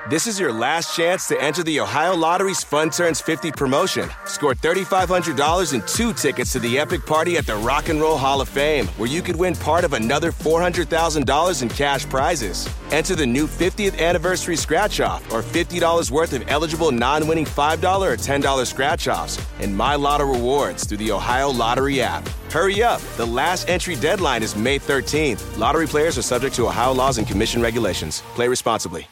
This is your last chance to enter the Ohio Lottery's Fun Turns 50 promotion. Score $3,500 and 2 tickets to the epic party at the Rock and Roll Hall of Fame, where you could win part of another $400,000 in cash prizes. Enter the new 50th anniversary scratch-off or $50 worth of eligible non-winning $5 or $10 scratch-offs and My Lotto rewards through the Ohio Lottery app. Hurry up. The last entry deadline is May 13th. Lottery players are subject to Ohio laws and commission regulations. Play responsibly.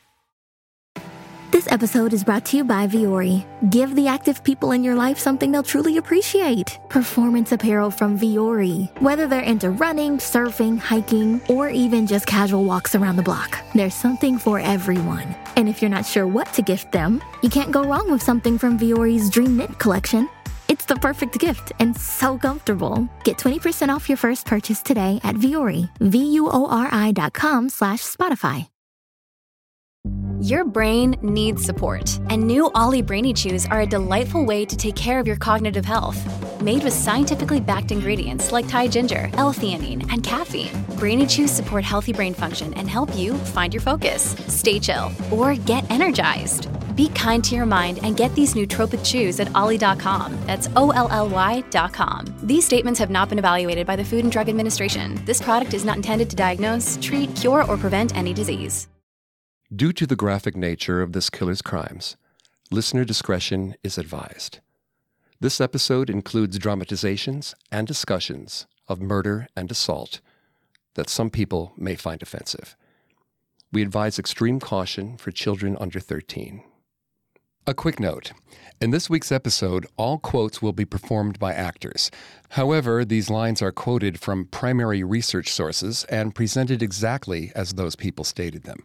This episode is brought to you by Vuori. Give the active people in your life something they'll truly appreciate. Performance apparel from Vuori. Whether they're into running, surfing, hiking, or even just casual walks around the block, there's something for everyone. And if you're not sure what to gift them, you can't go wrong with something from Vuori's Dream Knit collection. It's the perfect gift and so comfortable. Get 20% off your first purchase today at Vuori. VUORI.com/Spotify. Your brain needs support, and new Ollie Brainy Chews are a delightful way to take care of your cognitive health. Made with scientifically backed ingredients like Thai ginger, L-theanine, and caffeine, Brainy Chews support healthy brain function and help you find your focus, stay chill, or get energized. Be kind to your mind and get these nootropic chews at ollie.com. That's OLLY.com. These statements have not been evaluated by the Food and Drug Administration. This product is not intended to diagnose, treat, cure, or prevent any disease. Due to the graphic nature of this killer's crimes, listener discretion is advised. This episode includes dramatizations and discussions of murder and assault that some people may find offensive. We advise extreme caution for children under 13. A quick note. In this week's episode, all quotes will be performed by actors. However, these lines are quoted from primary research sources and presented exactly as those people stated them.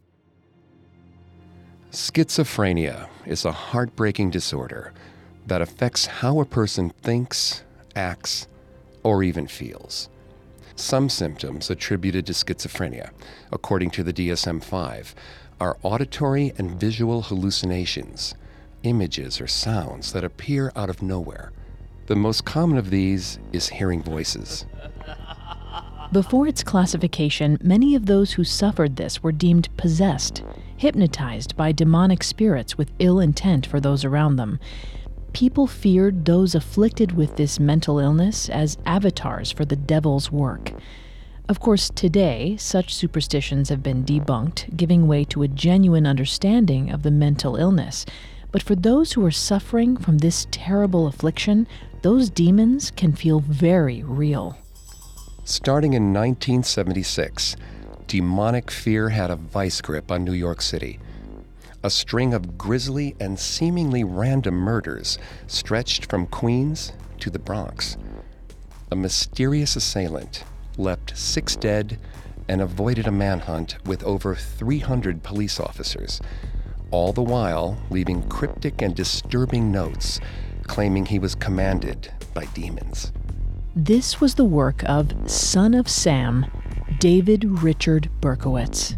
Schizophrenia is a heartbreaking disorder that affects how a person thinks, acts, or even feels. Some symptoms attributed to schizophrenia, according to the DSM-5, are auditory and visual hallucinations, images or sounds that appear out of nowhere. The most common of these is hearing voices. Before its classification, many of those who suffered this were deemed possessed, hypnotized by demonic spirits with ill intent for those around them. People feared those afflicted with this mental illness as avatars for the devil's work. Of course, today, such superstitions have been debunked, giving way to a genuine understanding of the mental illness. But for those who are suffering from this terrible affliction, those demons can feel very real. Starting in 1976, demonic fear had a vice grip on New York City. A string of grisly and seemingly random murders stretched from Queens to the Bronx. A mysterious assailant left 6 dead and avoided a manhunt with over 300 police officers, all the while leaving cryptic and disturbing notes claiming he was commanded by demons. This was the work of Son of Sam, David Richard Berkowitz.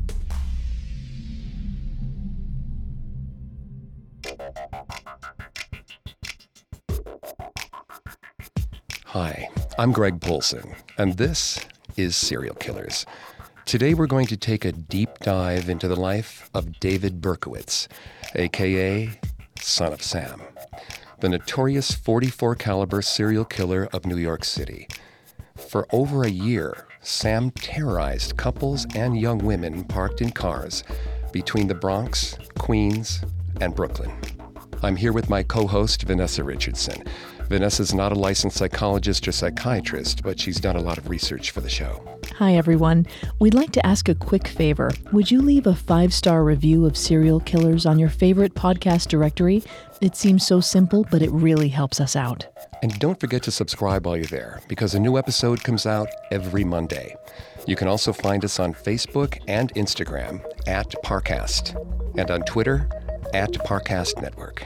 Hi, I'm Greg Polson, and this is Serial Killers. Today we're going to take a deep dive into the life of David Berkowitz, a.k.a. Son of Sam, the notorious .44 caliber serial killer of New York City. For over a year, Sam terrorized couples and young women parked in cars between the Bronx, Queens, and Brooklyn. I'm here with my co-host, Vanessa Richardson. Vanessa's not a licensed psychologist or psychiatrist, but she's done a lot of research for the show. Hi, everyone. We'd like to ask a quick favor. Would you leave a 5-star review of Serial Killers on your favorite podcast directory? It seems so simple, but it really helps us out. And don't forget to subscribe while you're there, because a new episode comes out every Monday. You can also find us on Facebook and Instagram at Parcast, and on Twitter at Parcast Network.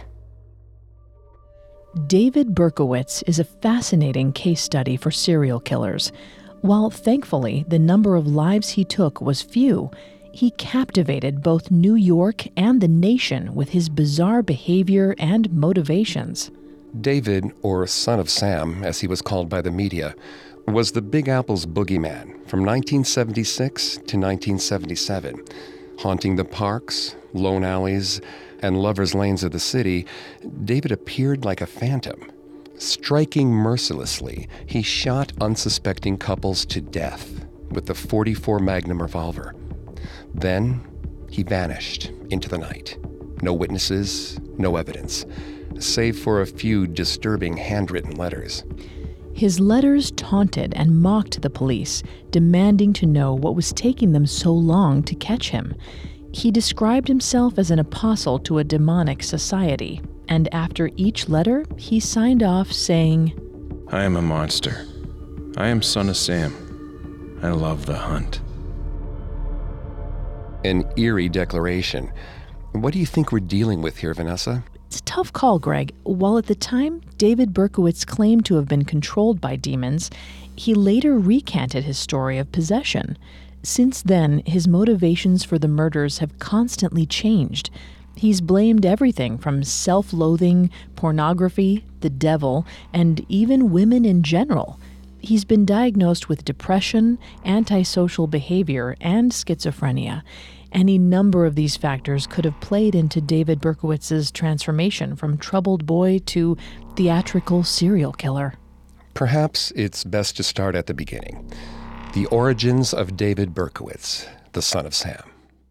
David Berkowitz is a fascinating case study for serial killers. While thankfully the number of lives he took was few, he captivated both New York and the nation with his bizarre behavior and motivations. David, or Son of Sam, as he was called by the media, was the Big Apple's boogeyman from 1976 to 1977, Haunting the parks, lone alleys, and lovers' lanes of the city, David appeared like a phantom. Striking mercilessly, he shot unsuspecting couples to death with the .44 Magnum revolver. Then he vanished into the night. No witnesses, no evidence, save for a few disturbing handwritten letters. His letters taunted and mocked the police, demanding to know what was taking them so long to catch him. He described himself as an apostle to a demonic society, and after each letter, he signed off saying, "I am a monster. I am son of Sam. I love the hunt." An eerie declaration. What do you think we're dealing with here, Vanessa? It's a tough call, Greg. While at the time David Berkowitz claimed to have been controlled by demons, he later recanted his story of possession. Since then, his motivations for the murders have constantly changed. He's blamed everything from self-loathing, pornography, the devil, and even women in general. He's been diagnosed with depression, antisocial behavior, and schizophrenia. Any number of these factors could have played into David Berkowitz's transformation from troubled boy to theatrical serial killer. Perhaps it's best to start at the beginning. The origins of David Berkowitz, the son of Sam.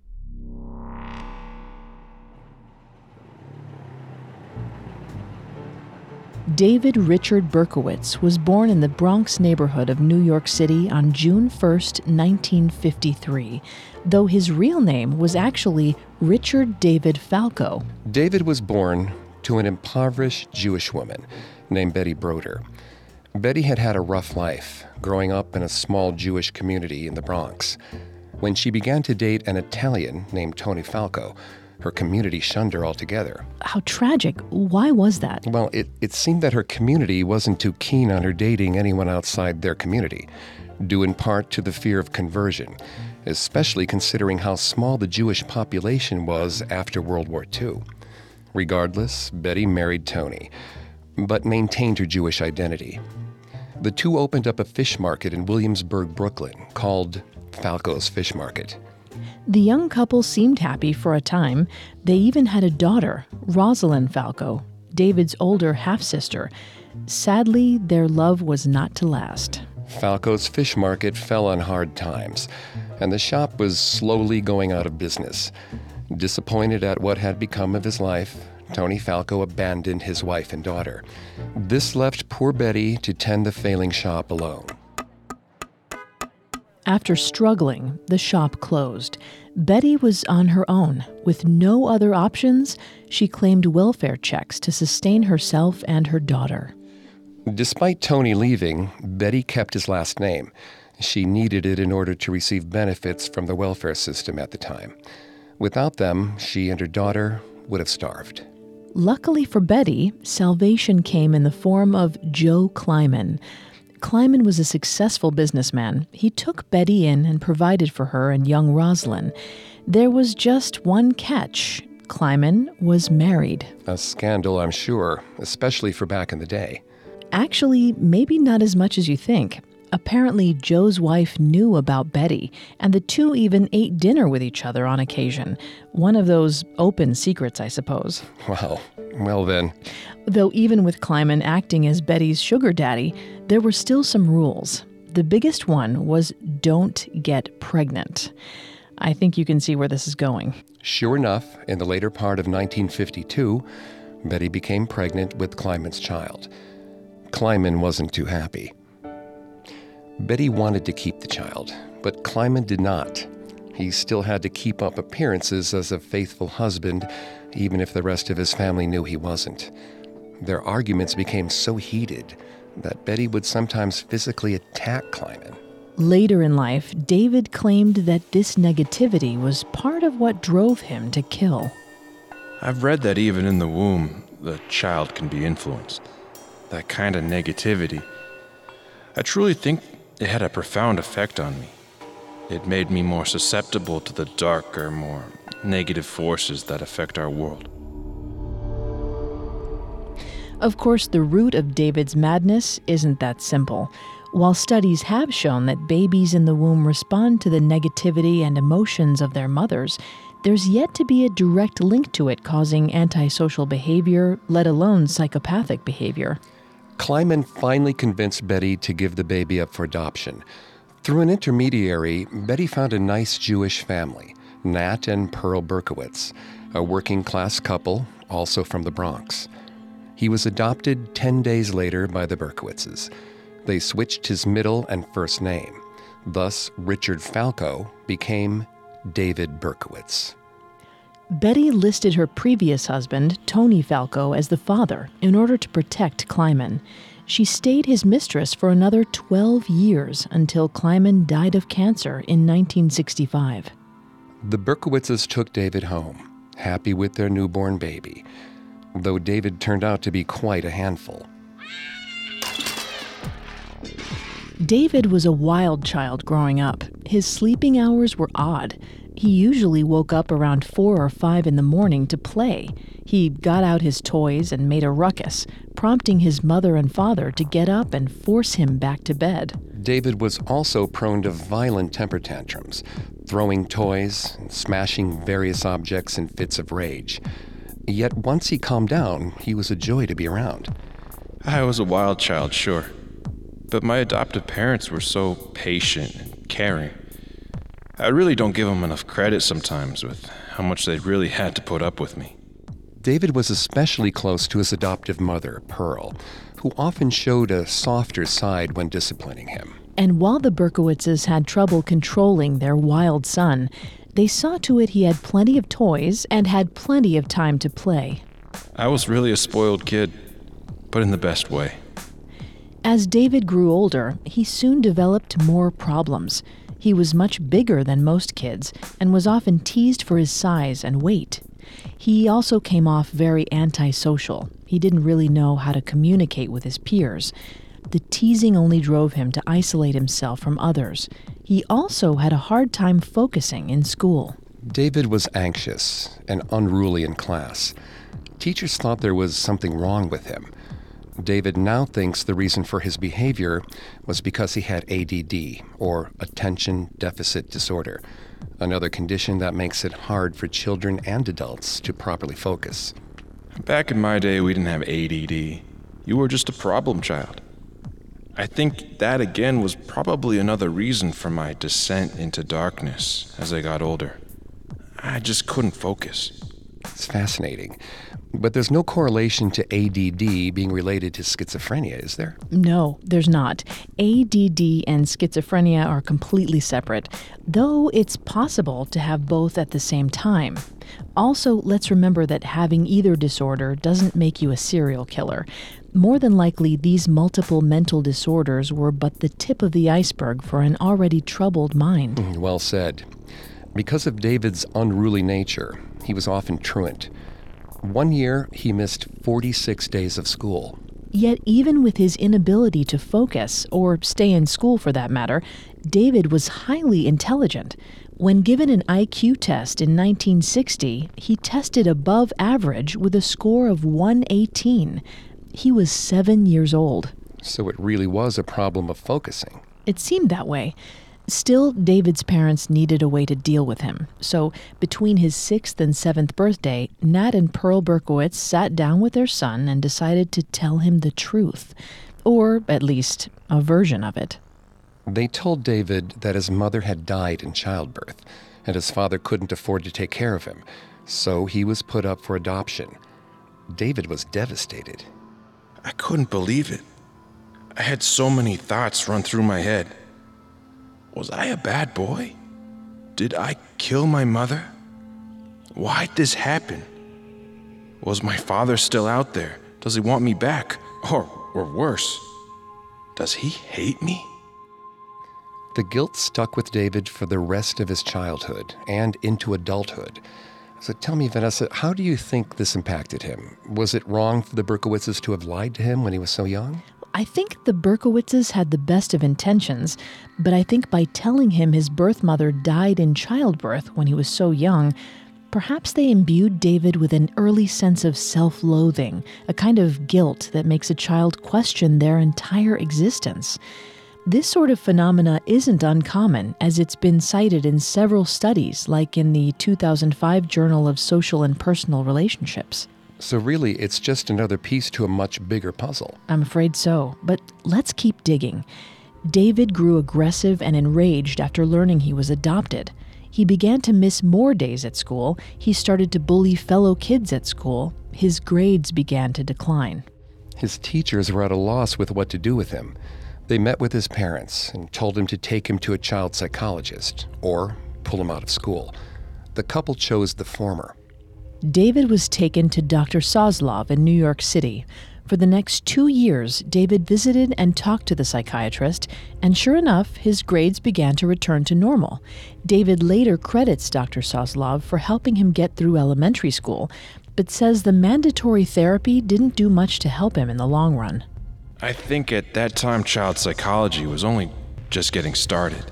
David Richard Berkowitz was born in the Bronx neighborhood of New York City on June 1st, 1953, though his real name was actually Richard David Falco. David was born to an impoverished Jewish woman named Betty Broder. Betty had had a rough life, growing up in a small Jewish community in the Bronx. When she began to date an Italian named Tony Falco, her community shunned her altogether. How tragic. Why was that? Well, it seemed that her community wasn't too keen on her dating anyone outside their community, due in part to the fear of conversion, especially considering how small the Jewish population was after World War II. Regardless, Betty married Tony, but maintained her Jewish identity. The two opened up a fish market in Williamsburg, Brooklyn, called Falco's Fish Market. The young couple seemed happy for a time. They even had a daughter, Rosalind Falco, David's older half-sister. Sadly, their love was not to last. Falco's Fish Market fell on hard times, and the shop was slowly going out of business. Disappointed at what had become of his life, Tony Falco abandoned his wife and daughter. This left poor Betty to tend the failing shop alone. After struggling, the shop closed. Betty was on her own. With no other options, she claimed welfare checks to sustain herself and her daughter. Despite Tony leaving, Betty kept his last name. She needed it in order to receive benefits from the welfare system at the time. Without them, she and her daughter would have starved. Luckily for Betty, salvation came in the form of Joe Kleiman. Kleiman was a successful businessman. He took Betty in and provided for her and young Rosalind. There was just one catch. Kleiman was married. A scandal, I'm sure, especially for back in the day. Actually, maybe not as much as you think. Apparently, Joe's wife knew about Betty, and the two even ate dinner with each other on occasion. One of those open secrets, I suppose. Wow. Well then. Though even with Kleiman acting as Betty's sugar daddy, there were still some rules. The biggest one was don't get pregnant. I think you can see where this is going. Sure enough, in the later part of 1952, Betty became pregnant with Kleiman's child. Kleiman wasn't too happy. Betty wanted to keep the child, but Kleiman did not. He still had to keep up appearances as a faithful husband, even if the rest of his family knew he wasn't. Their arguments became so heated that Betty would sometimes physically attack Kleiman. Later in life, David claimed that this negativity was part of what drove him to kill. I've read that even in the womb, the child can be influenced. That kind of negativity. I truly think it had a profound effect on me. It made me more susceptible to the darker, more negative forces that affect our world. Of course, the root of David's madness isn't that simple. While studies have shown that babies in the womb respond to the negativity and emotions of their mothers, there's yet to be a direct link to it causing antisocial behavior, let alone psychopathic behavior. Kleiman finally convinced Betty to give the baby up for adoption. Through an intermediary, Betty found a nice Jewish family, Nat and Pearl Berkowitz, a working-class couple, also from the Bronx. He was adopted 10 days later by the Berkowitzes. They switched his middle and first name. Thus, Richard Falco became David Berkowitz. Betty listed her previous husband, Tony Falco, as the father in order to protect Kleiman. She stayed his mistress for another 12 years until Kleiman died of cancer in 1965. The Berkowitzes took David home, happy with their newborn baby, though David turned out to be quite a handful. David was a wild child growing up. His sleeping hours were odd. He usually woke up around 4 or 5 in the morning to play. He got out his toys and made a ruckus, prompting his mother and father to get up and force him back to bed. David was also prone to violent temper tantrums, throwing toys and smashing various objects in fits of rage. Yet once he calmed down, he was a joy to be around. I was a wild child, sure. But my adoptive parents were so patient and caring. I really don't give them enough credit sometimes with how much they really had to put up with me. David was especially close to his adoptive mother, Pearl, who often showed a softer side when disciplining him. And while the Berkowitzes had trouble controlling their wild son, they saw to it he had plenty of toys and had plenty of time to play. I was really a spoiled kid, but in the best way. As David grew older, he soon developed more problems. He was much bigger than most kids and was often teased for his size and weight. He also came off very antisocial. He didn't really know how to communicate with his peers. The teasing only drove him to isolate himself from others. He also had a hard time focusing in school. David was anxious and unruly in class. Teachers thought there was something wrong with him. David now thinks the reason for his behavior was because he had ADD, or Attention Deficit Disorder, another condition that makes it hard for children and adults to properly focus. Back in my day, we didn't have ADD. You were just a problem child. I think that again was probably another reason for my descent into darkness as I got older. I just couldn't focus. It's fascinating. But there's no correlation to ADD being related to schizophrenia, is there? No, there's not. ADD and schizophrenia are completely separate, though it's possible to have both at the same time. Also, let's remember that having either disorder doesn't make you a serial killer. More than likely, these multiple mental disorders were but the tip of the iceberg for an already troubled mind. Well said. Because of David's unruly nature, he was often truant. One year, he missed 46 days of school. Yet even with his inability to focus, or stay in school for that matter, David was highly intelligent. When given an IQ test in 1960, he tested above average with a score of 118. He was 7 years old. So it really was a problem of focusing. It seemed that way. Still, David's parents needed a way to deal with him. So, between his 6th and 7th birthday, Nat and Pearl Berkowitz sat down with their son and decided to tell him the truth. Or, at least, a version of it. They told David that his mother had died in childbirth, and his father couldn't afford to take care of him, so he was put up for adoption. David was devastated. I couldn't believe it. I had so many thoughts run through my head. Was I a bad boy? Did I kill my mother? Why'd this happen? Was my father still out there? Does he want me back? Or worse, does he hate me? The guilt stuck with David for the rest of his childhood and into adulthood. So tell me, Vanessa, how do you think this impacted him? Was it wrong for the Berkowitzes to have lied to him when he was so young? I think the Berkowitzes had the best of intentions, but I think by telling him his birth mother died in childbirth when he was so young, Perhaps they imbued David with an early sense of self-loathing, a kind of guilt that makes a child question their entire existence. This sort of phenomena isn't uncommon, as it's been cited in several studies, like in the 2005 Journal of Social and Personal Relationships. So really, it's just another piece to a much bigger puzzle. I'm afraid so, but let's keep digging. David grew aggressive and enraged after learning he was adopted. He began to miss more days at school. He started to bully fellow kids at school. His grades began to decline. His teachers were at a loss with what to do with him. They met with his parents and told him to take him to a child psychologist or pull him out of school. The couple chose the former. David was taken to Dr. Soslov in New York City. For the next 2 years, David visited and talked to the psychiatrist, and sure enough, his grades began to return to normal. David later credits Dr. Soslov for helping him get through elementary school, but says the mandatory therapy didn't do much to help him in the long run. I think at that time child psychology was only just getting started.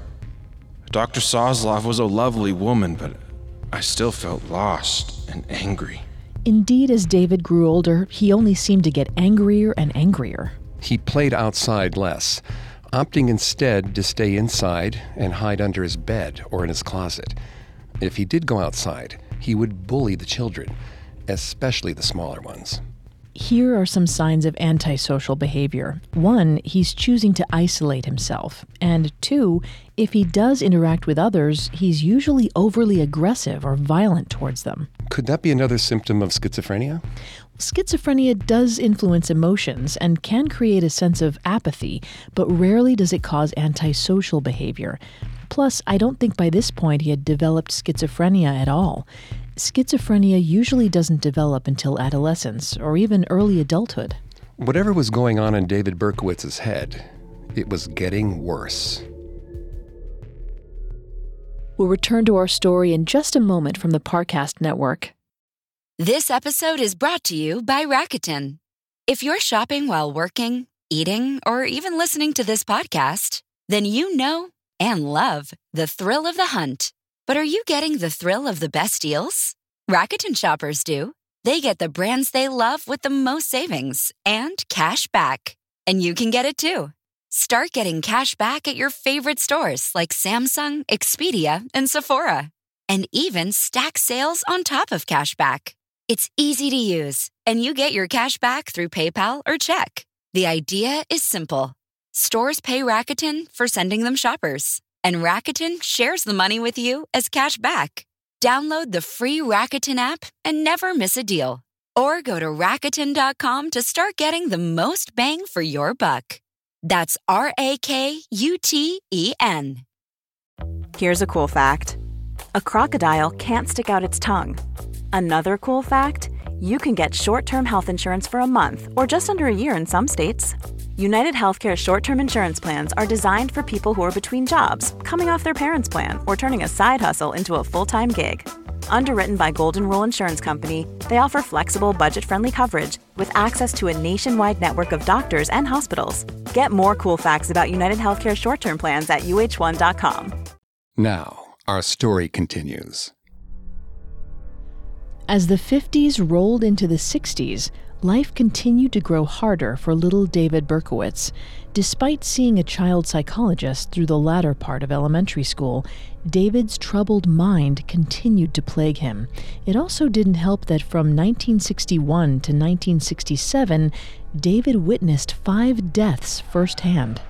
Dr. Soslov was a lovely woman, but I still felt lost and angry. Indeed, as David grew older, he only seemed to get angrier and angrier. He played outside less, opting instead to stay inside and hide under his bed or in his closet. If he did go outside, he would bully the children, especially the smaller ones. Here are some signs of antisocial behavior. 1, he's choosing to isolate himself. And 2, if he does interact with others, he's usually overly aggressive or violent towards them. Could that be another symptom of schizophrenia? Schizophrenia does influence emotions and can create a sense of apathy, but rarely does it cause antisocial behavior. Plus, I don't think by this point he had developed schizophrenia at all. Schizophrenia usually doesn't develop until adolescence or even early adulthood. Whatever was going on in David Berkowitz's head, it was getting worse. We'll return to our story in just a moment from the Parcast Network. This episode is brought to you by Rakuten. If you're shopping while working, eating, or even listening to this podcast, then you know and love the thrill of the hunt. But are you getting the thrill of the best deals? Rakuten shoppers do. They get the brands they love with the most savings and cash back. And you can get it too. Start getting cash back at your favorite stores like Samsung, Expedia, and Sephora. And even stack sales on top of cash back. It's easy to use, and you get your cash back through PayPal or check. The idea is simple. Stores pay Rakuten for sending them shoppers, and Rakuten shares the money with you as cash back. Download the free Rakuten app and never miss a deal. Or go to Rakuten.com to start getting the most bang for your buck. That's Rakuten. Here's a cool fact. A crocodile can't stick out its tongue. Another cool fact, you can get short-term health insurance for a month or just under a year in some states. United Healthcare short-term insurance plans are designed for people who are between jobs, coming off their parents' plan, or turning a side hustle into a full-time gig. Underwritten by Golden Rule Insurance Company, they offer flexible, budget-friendly coverage with access to a nationwide network of doctors and hospitals. Get more cool facts about United Healthcare short-term plans at uh1.com. Now, our story continues. As the 50s rolled into the 60s, life continued to grow harder for little David Berkowitz. Despite seeing a child psychologist through the latter part of elementary school, David's troubled mind continued to plague him. It also didn't help that from 1961 to 1967, David witnessed 5 deaths firsthand.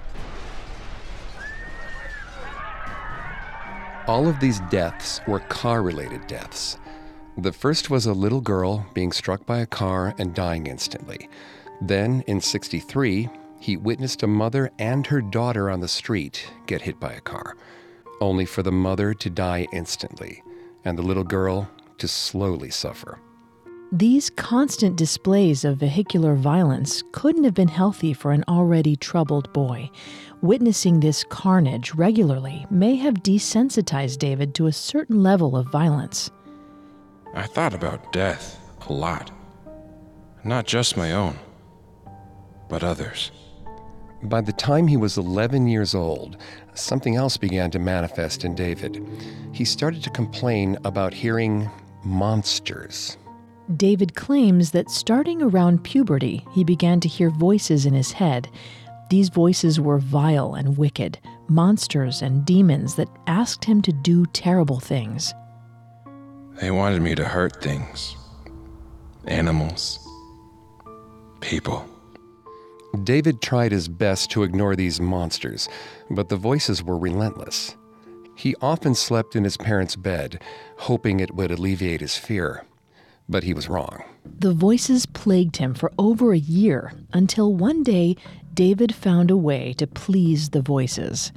All of these deaths were car-related deaths. The first was a little girl being struck by a car and dying instantly. Then, in '63, he witnessed a mother and her daughter on the street get hit by a car, only for the mother to die instantly and the little girl to slowly suffer. These constant displays of vehicular violence couldn't have been healthy for an already troubled boy. Witnessing this carnage regularly may have desensitized David to a certain level of violence. I thought about death a lot. Not just my own, but others. By the time he was 11 years old, something else began to manifest in David. He started to complain about hearing monsters. David claims that starting around puberty, he began to hear voices in his head. These voices were vile and wicked, monsters and demons that asked him to do terrible things. They wanted me to hurt things. Animals. People. David tried his best to ignore these monsters, but the voices were relentless. He often slept in his parents' bed, hoping it would alleviate his fear. But he was wrong. The voices plagued him for over a year, until one day, David found a way to please the voices.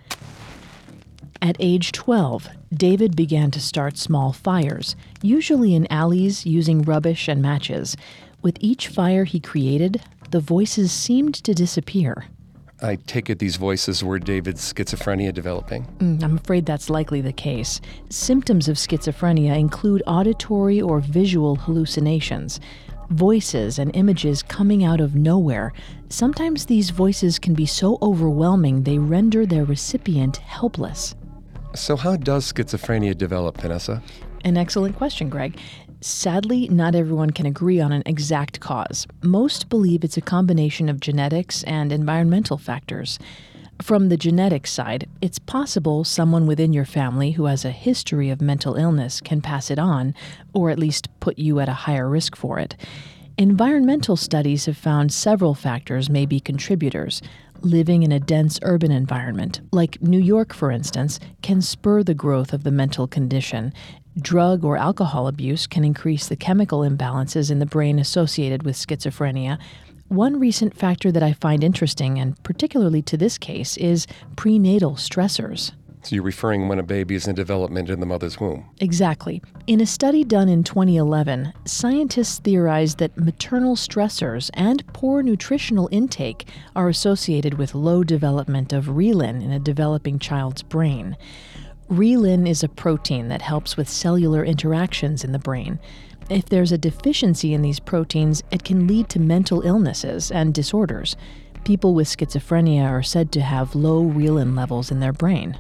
At age 12, David began to start small fires, usually in alleys using rubbish and matches. With each fire he created, the voices seemed to disappear. I take it these voices were David's schizophrenia developing? I'm afraid that's likely the case. Symptoms of schizophrenia include auditory or visual hallucinations, voices and images coming out of nowhere. Sometimes these voices can be so overwhelming they render their recipient helpless. So how does schizophrenia develop, Vanessa? An excellent question, Greg. Sadly, not everyone can agree on an exact cause. Most believe it's a combination of genetics and environmental factors. From the genetic side, it's possible someone within your family who has a history of mental illness can pass it on, or at least put you at a higher risk for it. Environmental studies have found several factors may be contributors. Living in a dense urban environment, like New York, for instance, can spur the growth of the mental condition. Drug or alcohol abuse can increase the chemical imbalances in the brain associated with schizophrenia. One recent factor that I find interesting, and particularly to this case, is prenatal stressors. So you're referring when a baby is in development in the mother's womb? Exactly. In a study done in 2011, scientists theorized that maternal stressors and poor nutritional intake are associated with low development of renin in a developing child's brain. Renin is a protein that helps with cellular interactions in the brain. If there's a deficiency in these proteins, it can lead to mental illnesses and disorders. People with schizophrenia are said to have low renin levels in their brain.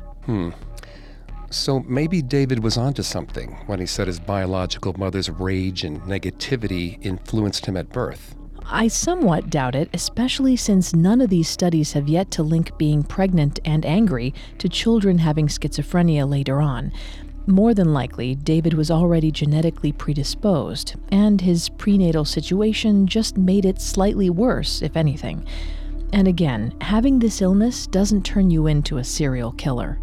So maybe David was onto something when he said his biological mother's rage and negativity influenced him at birth. I somewhat doubt it, especially since none of these studies have yet to link being pregnant and angry to children having schizophrenia later on. More than likely, David was already genetically predisposed, and his prenatal situation just made it slightly worse, if anything. And again, having this illness doesn't turn you into a serial killer.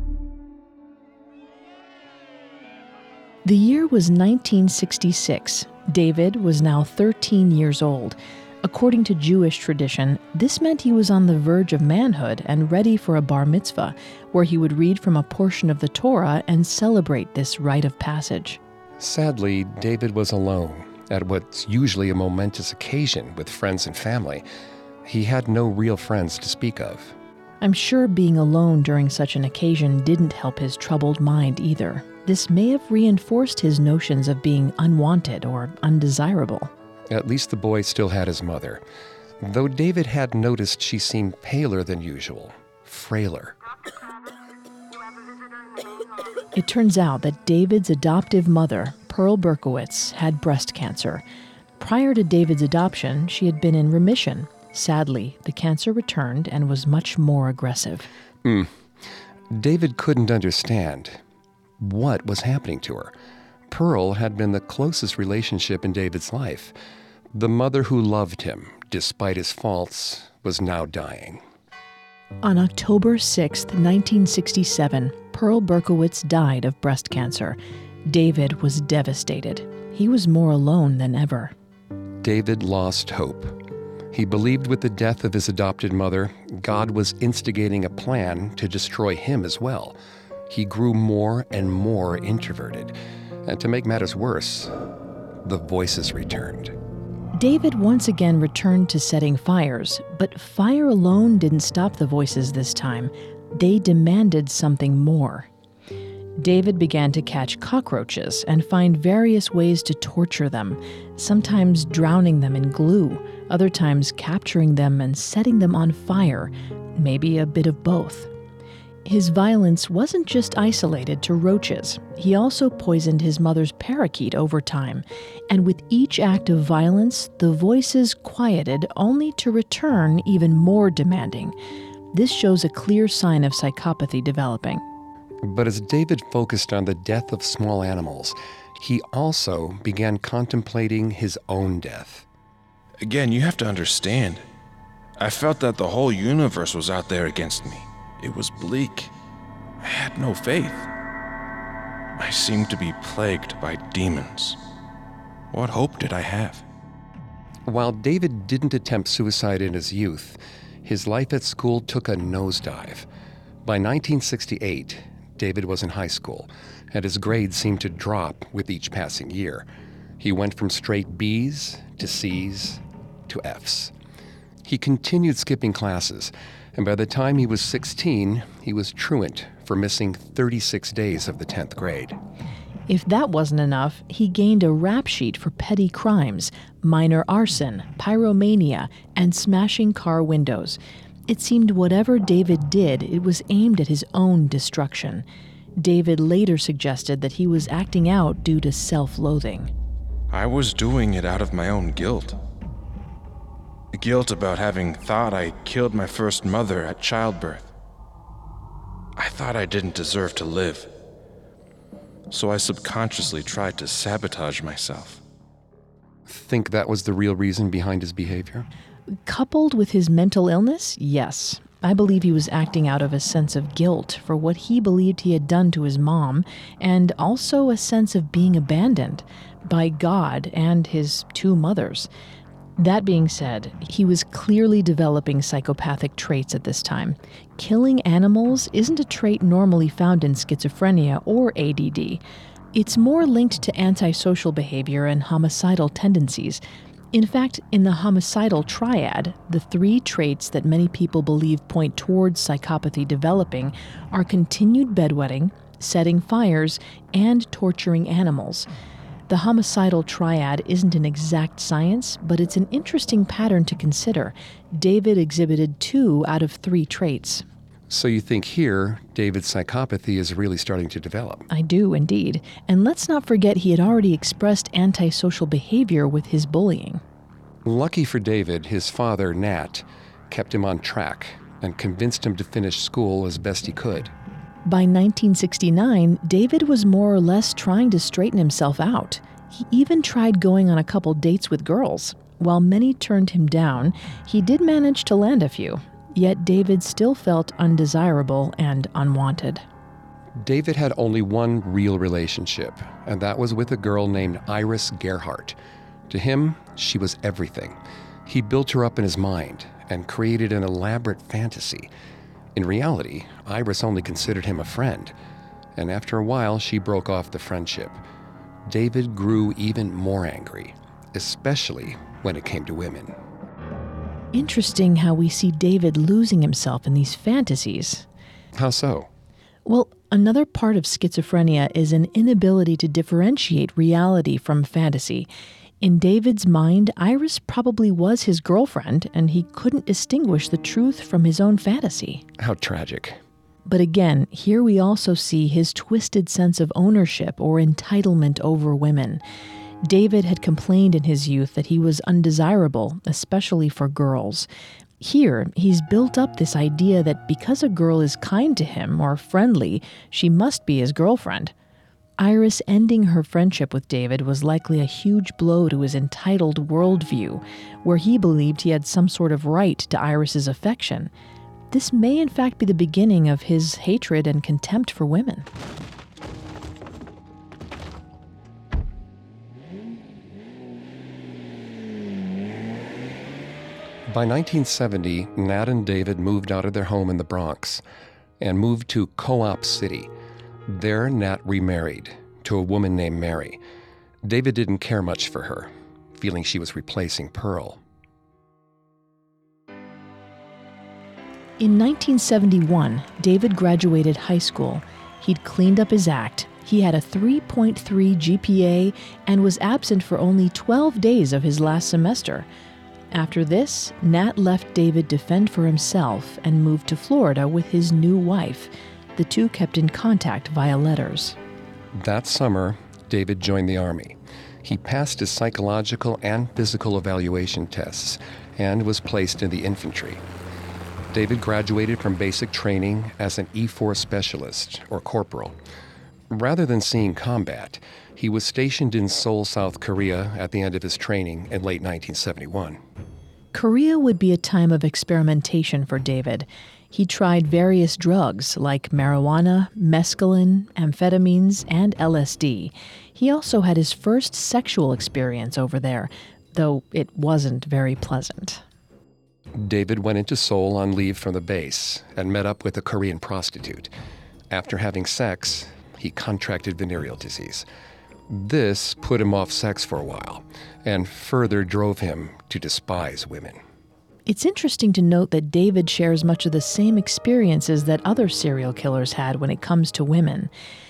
The year was 1966. David was now 13 years old. According to Jewish tradition, this meant he was on the verge of manhood and ready for a bar mitzvah, where he would read from a portion of the Torah and celebrate this rite of passage. Sadly, David was alone at what's usually a momentous occasion with friends and family. He had no real friends to speak of. I'm sure being alone during such an occasion didn't help his troubled mind either. This may have reinforced his notions of being unwanted or undesirable. At least the boy still had his mother, though David had noticed she seemed paler than usual, frailer. It turns out that David's adoptive mother, Pearl Berkowitz, had breast cancer. Prior to David's adoption, she had been in remission. Sadly, the cancer returned and was much more aggressive. David couldn't understand what was happening to her. Pearl had been the closest relationship in David's life. The mother who loved him, despite his faults, was now dying. On October 6, 1967, Pearl Berkowitz died of breast cancer. David was devastated. He was more alone than ever. David lost hope. He believed with the death of his adopted mother, God was instigating a plan to destroy him as well. He grew more and more introverted. And to make matters worse, the voices returned. David once again returned to setting fires, but fire alone didn't stop the voices this time. They demanded something more. David began to catch cockroaches and find various ways to torture them, sometimes drowning them in glue, other times capturing them and setting them on fire, maybe a bit of both. His violence wasn't just isolated to roaches. He also poisoned his mother's parakeet over time. And with each act of violence, the voices quieted only to return even more demanding. This shows a clear sign of psychopathy developing. But as David focused on the death of small animals, he also began contemplating his own death. Again, you have to understand. I felt that the whole universe was out there against me. It was bleak. I had no faith. I seemed to be plagued by demons. What hope did I have? While David didn't attempt suicide in his youth, his life at school took a nosedive. By 1968, David was in high school, and his grades seemed to drop with each passing year. He went from straight B's to C's to F's. He continued skipping classes, and by the time he was 16, he was truant for missing 36 days of the 10th grade. If that wasn't enough, he gained a rap sheet for petty crimes, minor arson, pyromania, and smashing car windows. It seemed whatever David did, it was aimed at his own destruction. David later suggested that he was acting out due to self-loathing. I was doing it out of my own guilt. Guilt about having thought I killed my first mother at childbirth. I thought I didn't deserve to live. So I subconsciously tried to sabotage myself. Think that was the real reason behind his behavior? Coupled with his mental illness, yes. I believe he was acting out of a sense of guilt for what he believed he had done to his mom, and also a sense of being abandoned by God and his two mothers. That being said, he was clearly developing psychopathic traits at this time. Killing animals isn't a trait normally found in schizophrenia or ADD. It's more linked to antisocial behavior and homicidal tendencies. In fact, in the homicidal triad, the three traits that many people believe point towards psychopathy developing are continued bedwetting, setting fires, and torturing animals. The homicidal triad isn't an exact science, but it's an interesting pattern to consider. David exhibited 2 out of 3 traits. So you think here, David's psychopathy is really starting to develop? I do, indeed. And let's not forget he had already expressed antisocial behavior with his bullying. Lucky for David, his father, Nat, kept him on track and convinced him to finish school as best he could. By 1969, David was more or less trying to straighten himself out. He even tried going on a couple dates with girls. While many turned him down, he did manage to land a few. Yet David still felt undesirable and unwanted. David had only one real relationship, and that was with a girl named Iris Gerhardt. To him, she was everything. He built her up in his mind and created an elaborate fantasy. In reality, Iris only considered him a friend, and after a while, she broke off the friendship. David grew even more angry, especially when it came to women. Interesting how we see David losing himself in these fantasies. How so? Well, another part of schizophrenia is an inability to differentiate reality from fantasy. In David's mind, Iris probably was his girlfriend, and he couldn't distinguish the truth from his own fantasy. How tragic. But again, here we also see his twisted sense of ownership or entitlement over women. David had complained in his youth that he was undesirable, especially for girls. Here, he's built up this idea that because a girl is kind to him or friendly, she must be his girlfriend. Iris ending her friendship with David was likely a huge blow to his entitled worldview, where he believed he had some sort of right to Iris's affection. This may in fact be the beginning of his hatred and contempt for women. By 1970, Nat and David moved out of their home in the Bronx and moved to Co-op City. There, Nat remarried to a woman named Mary. David didn't care much for her, feeling she was replacing Pearl. In 1971, David graduated high school. He'd cleaned up his act. He had a 3.3 GPA and was absent for only 12 days of his last semester. After this, Nat left David to fend for himself and moved to Florida with his new wife. the two kept in contact via letters. That summer, David joined the Army. He passed his psychological and physical evaluation tests and was placed in the infantry. David graduated from basic training as an E4 specialist, or corporal. Rather than seeing combat, he was stationed in Seoul, South Korea at the end of his training in late 1971. Korea would be a time of experimentation for David. He tried various drugs like marijuana, mescaline, amphetamines, and LSD. He also had his first sexual experience over there, though it wasn't very pleasant. David went into Seoul on leave from the base and met up with a Korean prostitute. After having sex, he contracted venereal disease. This put him off sex for a while and further drove him to despise women. It's interesting to note that David shares much of the same experiences that other serial killers had when it comes to women,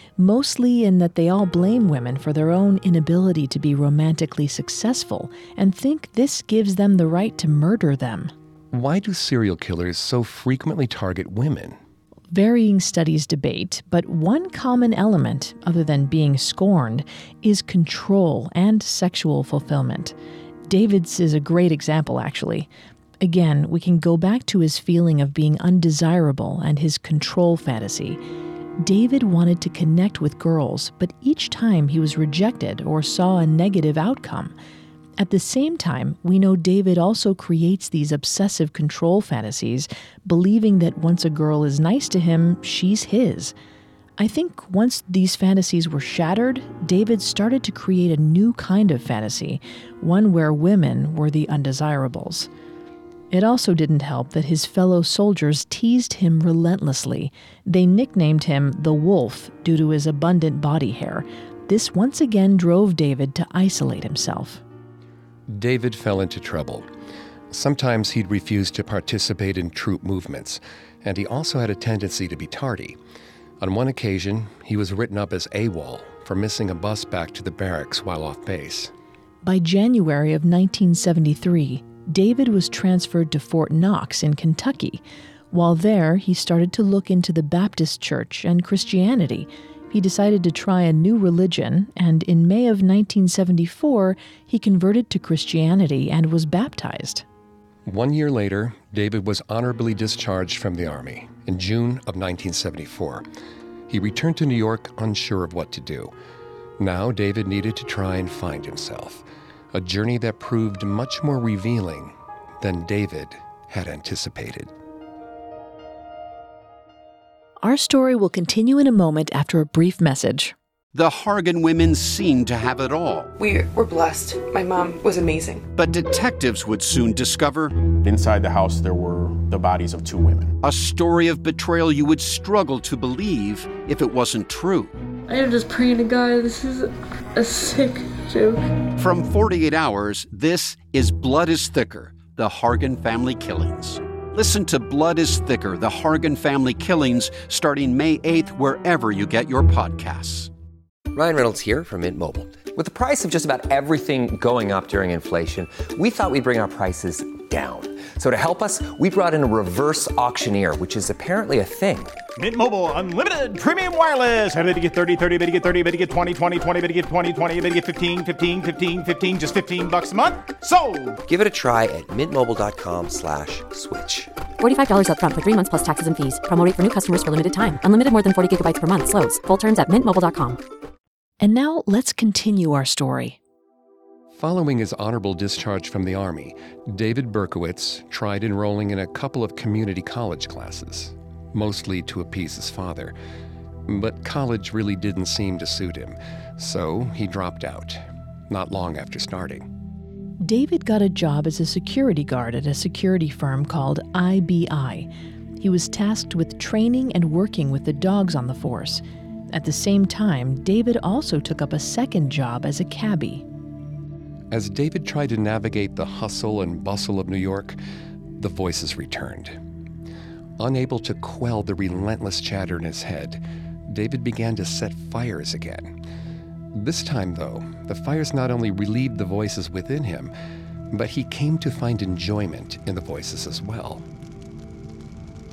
mostly in that they all blame women for their own inability to be romantically successful and think this gives them the right to murder them. Why do serial killers so frequently target women? Varying studies debate, but one common element, other than being scorned, is control and sexual fulfillment. David's is a great example, actually. Again, we can go back to his feeling of being undesirable and his control fantasy. David wanted to connect with girls, but each time he was rejected or saw a negative outcome. At the same time, we know David also creates these obsessive control fantasies, believing that once a girl is nice to him, she's his. I think once these fantasies were shattered, David started to create a new kind of fantasy, one where women were the undesirables. It also didn't help that his fellow soldiers teased him relentlessly. They nicknamed him the Wolf due to his abundant body hair. This once again drove David to isolate himself. David fell into trouble. Sometimes he'd refuse to participate in troop movements, and he also had a tendency to be tardy. On one occasion, he was written up as AWOL for missing a bus back to the barracks while off base. By January of 1973, David was transferred to Fort Knox in Kentucky. While there, he started to look into the Baptist Church and Christianity. He decided to try a new religion, and in May of 1974, he converted to Christianity and was baptized. 1 year later, David was honorably discharged from the Army in June of 1974. He returned to New York unsure of what to do. Now David needed to try and find himself, a journey that proved much more revealing than David had anticipated. Our story will continue in a moment after a brief message. The Hargan women seemed to have it all. We were blessed. My mom was amazing. But detectives would soon discover inside the house there were the bodies of 2 women. A story of betrayal you would struggle to believe if it wasn't true. I am just praying to God, this is a sick joke. From 48 Hours, this is Blood is Thicker, the Hargan family killings. Listen to Blood is Thicker, the Hargan family killings, starting May 8th, wherever you get your podcasts. Ryan Reynolds here from Mint Mobile. With the price of just about everything going up during inflation, we thought we'd bring our prices down. So to help us, we brought in a reverse auctioneer, which is apparently a thing. Mint Mobile Unlimited Premium Wireless. How to get 30, 30, bit to get 30, bit to get 20, 20, 20, bit to get 20, 20, bit to get 15, 15, 15, 15, just $15 a month? Sold! Give it a try at mintmobile.com/switch. $45 up front for 3 months plus taxes and fees. Promo rate for new customers for limited time. Unlimited more than 40 gigabytes per month. Slows full terms at mintmobile.com. And now let's continue our story. Following his honorable discharge from the Army, David Berkowitz tried enrolling in a couple of community college classes, mostly to appease his father. But college really didn't seem to suit him, so he dropped out, not long after starting. David got a job as a security guard at a security firm called IBI. He was tasked with training and working with the dogs on the force. At the same time, David also took up a second job as a cabbie. As David tried to navigate the hustle and bustle of New York, the voices returned. Unable to quell the relentless chatter in his head, David began to set fires again. This time, though, the fires not only relieved the voices within him, but he came to find enjoyment in the voices as well.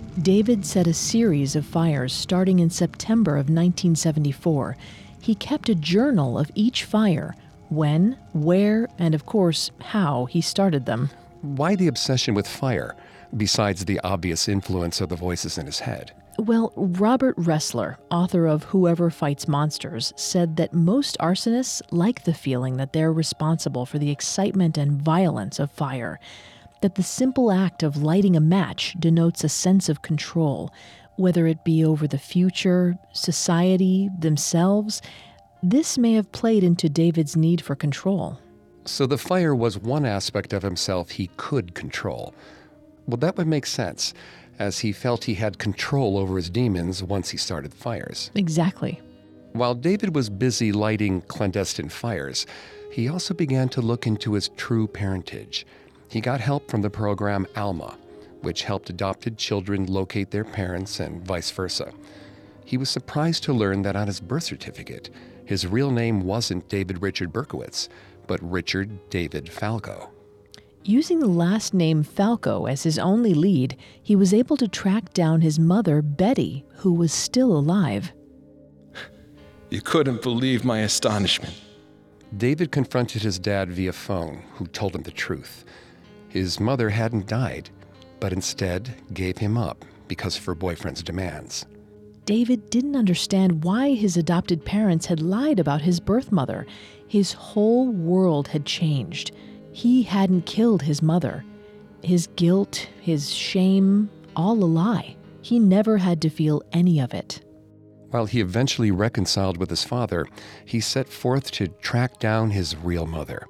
David set a series of fires starting in September of 1974. He kept a journal of each fire, when, where, and of course, how he started them. Why the obsession with fire, besides the obvious influence of the voices in his head? Well, Robert Ressler, author of Whoever Fights Monsters, said that most arsonists like the feeling that they're responsible for the excitement and violence of fire, that the simple act of lighting a match denotes a sense of control, whether it be over the future, society, themselves. This may have played into David's need for control. So the fire was one aspect of himself he could control. Well, that would make sense, as he felt he had control over his demons once he started fires. Exactly. While David was busy lighting clandestine fires, he also began to look into his true parentage. He got help from the program ALMA, which helped adopted children locate their parents and vice versa. He was surprised to learn that on his birth certificate, his real name wasn't David Richard Berkowitz, but Richard David Falco. Using the last name Falco as his only lead, he was able to track down his mother, Betty, who was still alive. You couldn't believe my astonishment. David confronted his dad via phone, who told him the truth. His mother hadn't died, but instead gave him up because of her boyfriend's demands. David didn't understand why his adopted parents had lied about his birth mother. His whole world had changed. He hadn't killed his mother. His guilt, his shame, all a lie. He never had to feel any of it. While he eventually reconciled with his father, he set forth to track down his real mother.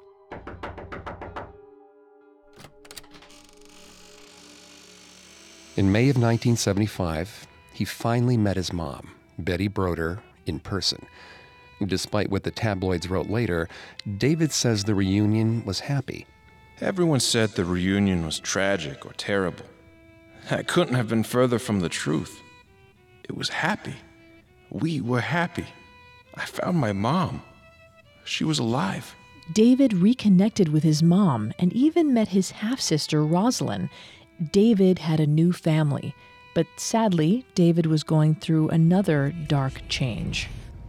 In May of 1975, he finally met his mom, Betty Broder, in person. Despite what the tabloids wrote later, David says the reunion was happy. Everyone said the reunion was tragic or terrible. I couldn't have been further from the truth. It was happy. We were happy. I found my mom. She was alive. David reconnected with his mom and even met his half-sister, Rosalind. David had a new family, but sadly, David was going through another dark change.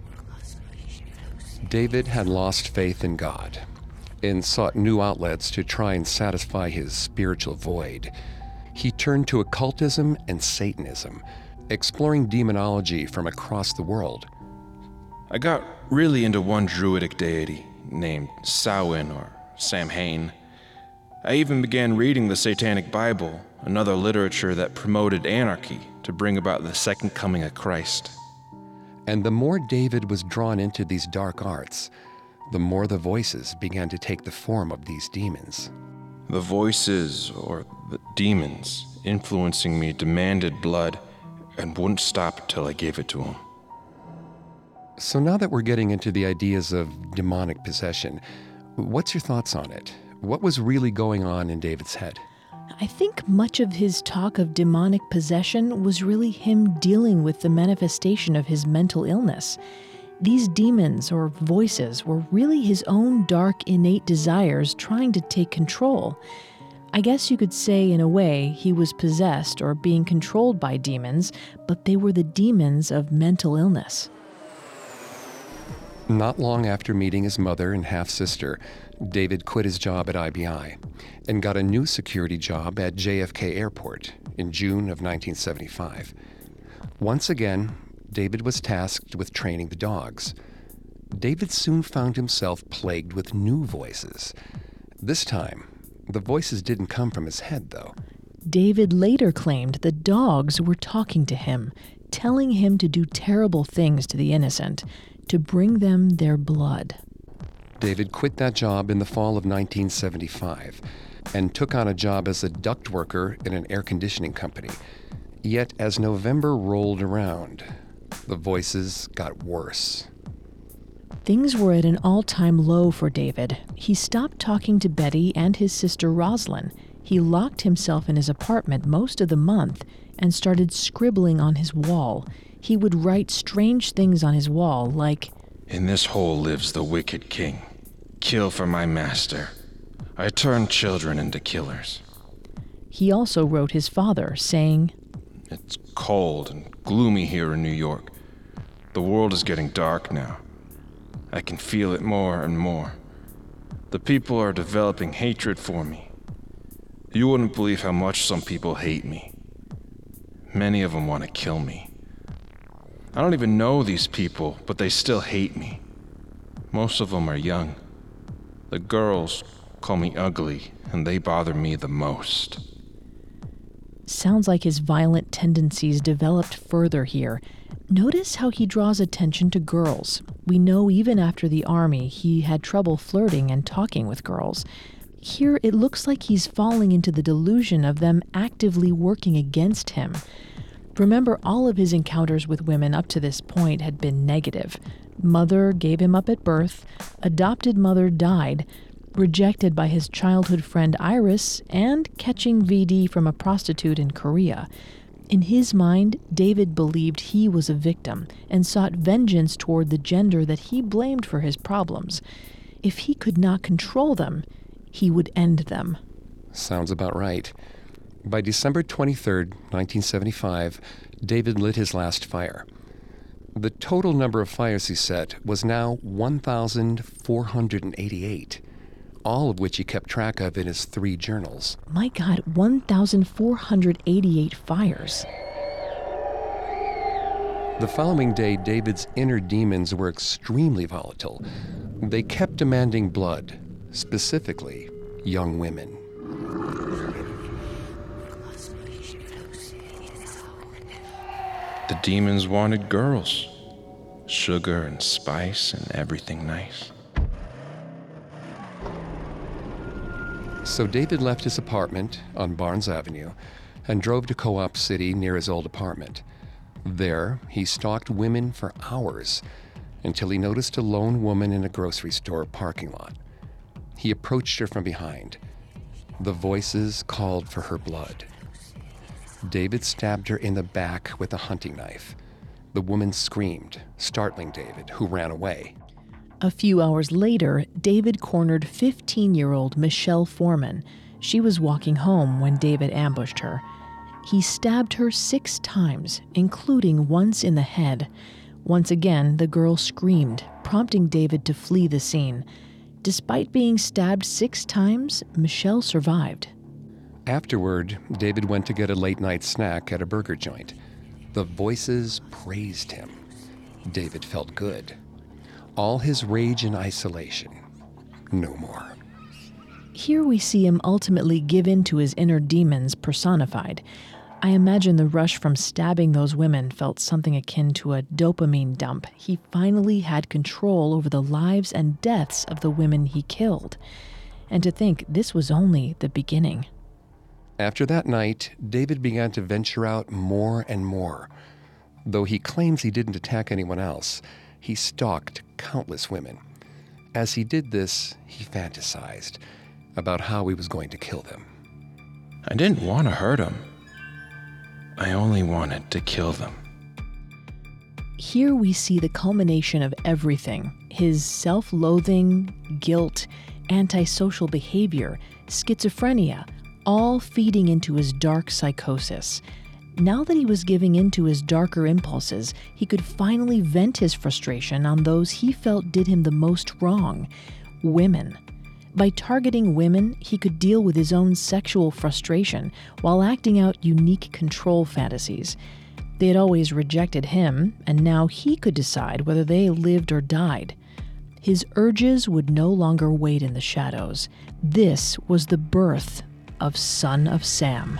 David had lost faith in God and sought new outlets to try and satisfy his spiritual void. He turned to occultism and Satanism, exploring demonology from across the world. I got really into one druidic deity named Samhain or Samhain. I even began reading the Satanic Bible, another literature that promoted anarchy to bring about the second coming of Christ. And the more David was drawn into these dark arts, the more the voices began to take the form of these demons. The voices, or the demons, influencing me demanded blood and wouldn't stop until I gave it to them. So now that we're getting into the ideas of demonic possession, what's your thoughts on it? What was really going on in David's head? I think much of his talk of demonic possession was really him dealing with the manifestation of his mental illness. These demons or voices were really his own dark, innate desires trying to take control. I guess you could say, in a way, he was possessed or being controlled by demons, but they were the demons of mental illness. Not long after meeting his mother and half-sister, David quit his job at IBI and got a new security job at JFK Airport in June of 1975. Once again, David was tasked with training the dogs. David soon found himself plagued with new voices. This time, the voices didn't come from his head, though. David later claimed the dogs were talking to him, telling him to do terrible things to the innocent, to bring them their blood. David quit that job in the fall of 1975 and took on a job as a duct worker in an air conditioning company. Yet as November rolled around, the voices got worse. Things were at an all-time low for David. He stopped talking to Betty and his sister Rosalind. He locked himself in his apartment most of the month and started scribbling on his wall. He would write strange things on his wall, like, "In this hole lives the wicked king. Kill for my master. I turn children into killers." He also wrote his father, saying, It's cold and gloomy here in New York. The world is getting dark now. I can feel it more and more. The people are developing hatred for me. You wouldn't believe how much some people hate me. Many of them want to kill me. I don't even know these people, but they still hate me. Most of them are young. The girls call me ugly, and they bother me the most. Sounds like his violent tendencies developed further here. Notice how he draws attention to girls. We know even after the army, he had trouble flirting and talking with girls. Here, it looks like he's falling into the delusion of them actively working against him. Remember, all of his encounters with women up to this point had been negative. Mother gave him up at birth, adopted mother died, rejected by his childhood friend Iris, and catching VD from a prostitute in Korea. In his mind, David believed he was a victim and sought vengeance toward the gender that he blamed for his problems. If he could not control them, he would end them. Sounds about right. By December 23rd, 1975, David lit his last fire. The total number of fires he set was now 1,488, all of which he kept track of in his 3 journals. My God, 1,488 fires. The following day, David's inner demons were extremely volatile. They kept demanding blood, specifically young women. The demons wanted girls. Sugar and spice and everything nice. So David left his apartment on Barnes Avenue and drove to Co-op City near his old apartment. There, he stalked women for hours until he noticed a lone woman in a grocery store parking lot. He approached her from behind. The voices called for her blood. David stabbed her in the back with a hunting knife. The woman screamed, startling David, who ran away. A few hours later, David cornered 15-year-old Michelle Foreman. She was walking home when David ambushed her. He stabbed her 6 times, including once in the head. Once again, the girl screamed, prompting David to flee the scene. Despite being stabbed 6 times, Michelle survived. Afterward, David went to get a late-night snack at a burger joint. The voices praised him. David felt good. All his rage and isolation, no more. Here we see him ultimately give in to his inner demons personified. I imagine the rush from stabbing those women felt something akin to a dopamine dump. He finally had control over the lives and deaths of the women he killed. And to think this was only the beginning. After that night, David began to venture out more and more. Though he claims he didn't attack anyone else, he stalked countless women. As he did this, he fantasized about how he was going to kill them. I didn't want to hurt them. I only wanted to kill them. Here we see the culmination of everything. His self-loathing, guilt, antisocial behavior, schizophrenia, all feeding into his dark psychosis. Now that he was giving in to his darker impulses, he could finally vent his frustration on those he felt did him the most wrong, women. By targeting women, he could deal with his own sexual frustration while acting out unique control fantasies. They had always rejected him, and now he could decide whether they lived or died. His urges would no longer wait in the shadows. This was the birth of Son of Sam.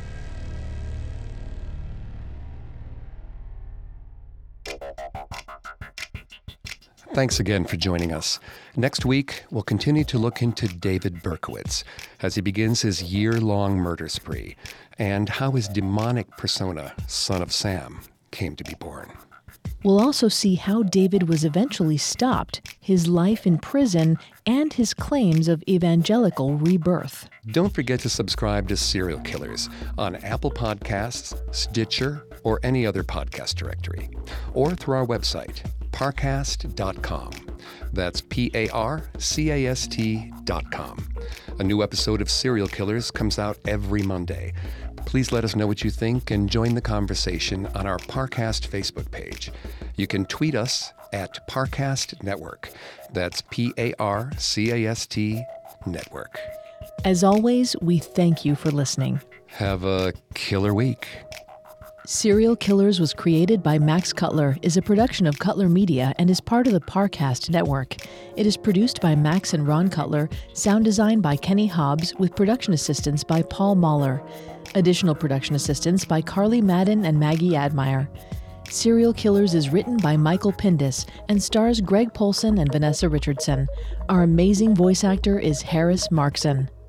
Thanks again for joining us. Next week, we'll continue to look into David Berkowitz as he begins his year-long murder spree and how his demonic persona, Son of Sam, came to be born. We'll also see how David was eventually stopped, his life in prison, and his claims of evangelical rebirth. Don't forget to subscribe to Serial Killers on Apple Podcasts, Stitcher, or any other podcast directory, or through our website, Parcast.com. That's Parcast.com. A new episode of Serial Killers comes out every Monday. Please let us know what you think and join the conversation on our Parcast Facebook page. You can tweet us at Parcast Network. That's PARCAST Network. As always, we thank you for listening. Have a killer week. Serial Killers was created by Max Cutler, is a production of Cutler Media, and is part of the Parcast Network. It is produced by Max and Ron Cutler, sound design by Kenny Hobbs, with production assistance by Paul Mahler. Additional production assistance by Carly Madden and Maggie Admire. Serial Killers is written by Michael Pindis and stars Greg Polcyn and Vanessa Richardson. Our amazing voice actor is Harris Markson.